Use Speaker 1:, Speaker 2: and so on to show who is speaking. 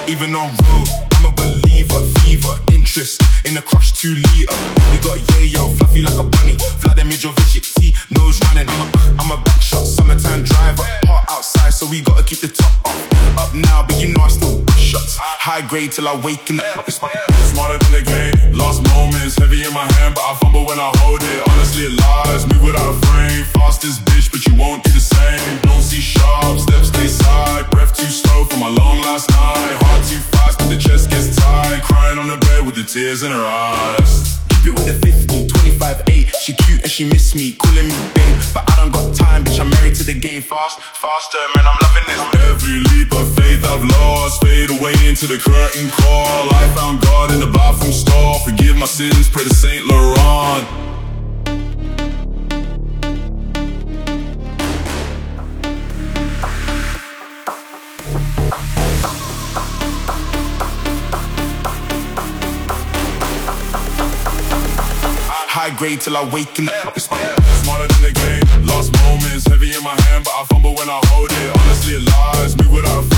Speaker 1: Even on road, I'm a believer. Fever, interest in the crush 2 liter. We got yayo, fluffy like a bunny. Vladimir Jovic, T, nose running. I'm a back shot, summertime driver. Hot outside, so we gotta keep the top off. Up now, but you know I still push shots. High grade till I wake in the
Speaker 2: Smarter than the game. Lost moments, heavy in my hand, but I fumble when I hold it. Honestly, it lies. Move without a frame. Fastest bitch, but you won't do the same. Don't see sharp, steps stay side. Breath too slow for my long last night. Heart too fast, but the chest gets tight. Crying on the bed with the tears in her eyes.
Speaker 1: Keep it with the 50, 25, 8. She cute and she miss me, calling me babe. But I don't got time, bitch, I'm married to the game. Faster, man, I'm loving this.
Speaker 2: Every leap of faith I've lost, fade away into the curtain call. I found God in the bathroom stall. Forgive my sins, pray to Saint Laurent.
Speaker 1: High grade till I wake in the
Speaker 2: Smarter than the game. Lost moments, heavy in my hand, but I fumble when I hold it. Honestly, it lies. Move without a